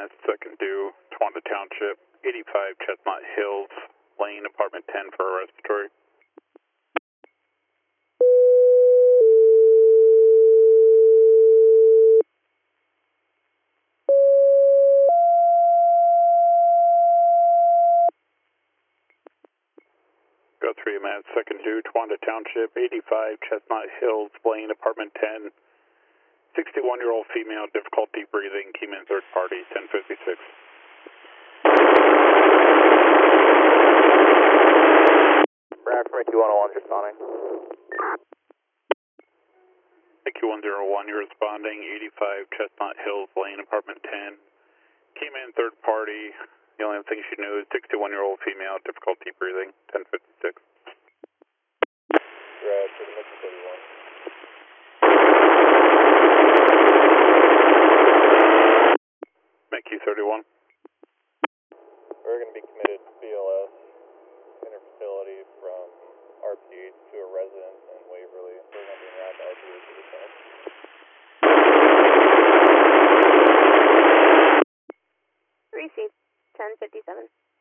minutes, second due, Tawanda Township, 85 Chestnut Hills, Lane, apartment 10 for a respiratory. Go 3 minutes, second due, Tawanda Township, 85 Chestnut Hills, Lane, apartment 10, 61-year-old female, difficulty breathing, came in third party, 1056. Bradford, Q101, responding. Q101, you're responding, 85 Chestnut Hills, Lane, apartment 10, came in third party. The only thing she knew is 61-year-old female, difficulty breathing, 1056. Brad, for the Mission 31. Make you 31. We're going to be committed to BLS interfacility from RPH to a residence in Waverly. We're going to be around RPH to the center. Received, 1057.